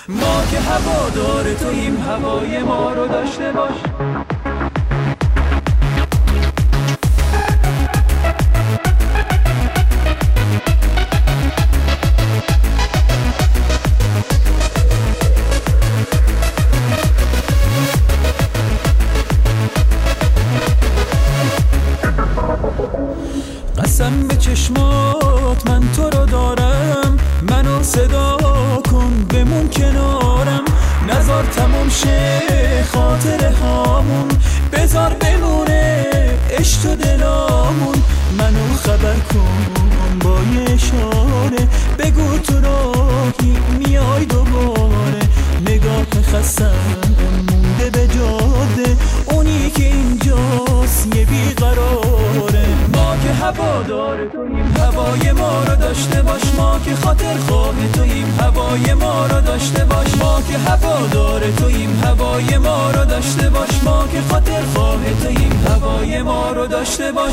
ما که هوادار توییم، هوای ما رو داشته باش. قسم به چشمات من تو رو دارم، منو صدا کن بمون کنارم، نذار تموم شه خاطره هامون، بذار بمونه عشق تو دلامون، منو خبر کن با یه اشاره، بگو تو راهی میای دوباره، نگاه خستم مونده به جاده، اونی که اینجاست یه بیقراره. ما که هوادار توییم، هوای ما رو داشته باش. ما که خاطر خواه توییم، هوای ما رو داشته باش. ما که هوادار توییم، هوای ما رو داشته باش. ما که خاطر خواه توییم، هوای ما رو داشته باش.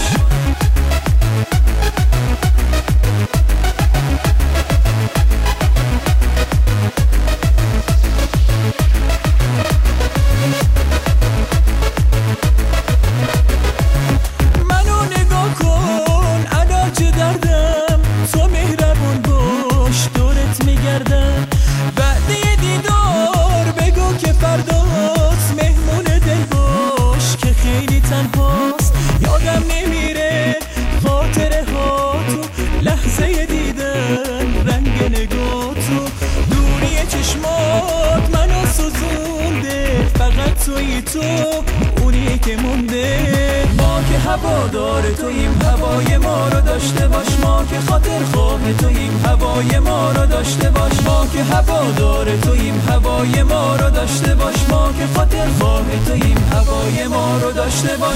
یادم نمیره خاطره ها تو لحظه دیدن، رنگ نگاه تو، دوری چشمات منو سوزونده، فقط تویی تو اونی که مونده. ما که هوادار توییم، هوای ما رو داشته باش. ما که خاطر خواه توییم، هوای ما رو داشته باش. ما که هوادار توییم، هوای ما رو داشته باش. ما که خاطر خواه توییم، هوای ما رو داشته باش.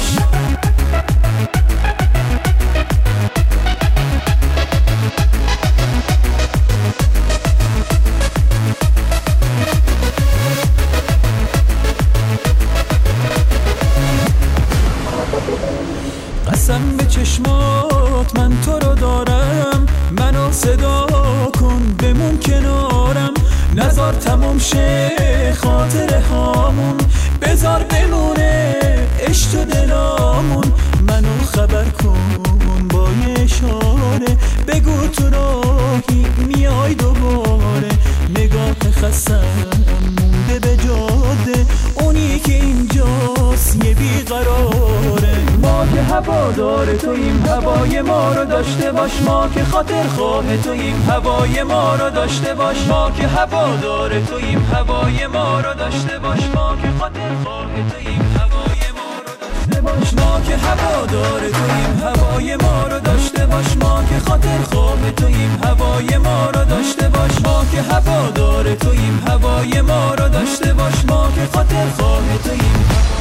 قسم به چشمات من تو رو دارم، منو صدا کن بمون کنارم، نذار تموم شه خاطره هامون، بذار بمونه عشق تو دلامون، منو خبر کن با یه اشاره، بگو تو راهی میای دوباره، نگاه خستم مونده به جاده، اونی که اینجاست یه بیقراره. ما که هوادار توییم، هوای ما رو داشته باش. ما که خاطر خواه توییم، هوای ما رو داشته باش. ما که هوادار توییم، هوای ما رو داشته باش. ما که خاطر خواه توییم، هوای ما رو داشته باش. ما که هوادار توییم، هوای ما رو داشته باش. ما که خاطر خواه توییم، هوای ما رو داشته باش. ما که هوادار توییم، هوای ما رو داشته باش. ما که خاطر خواه توییم.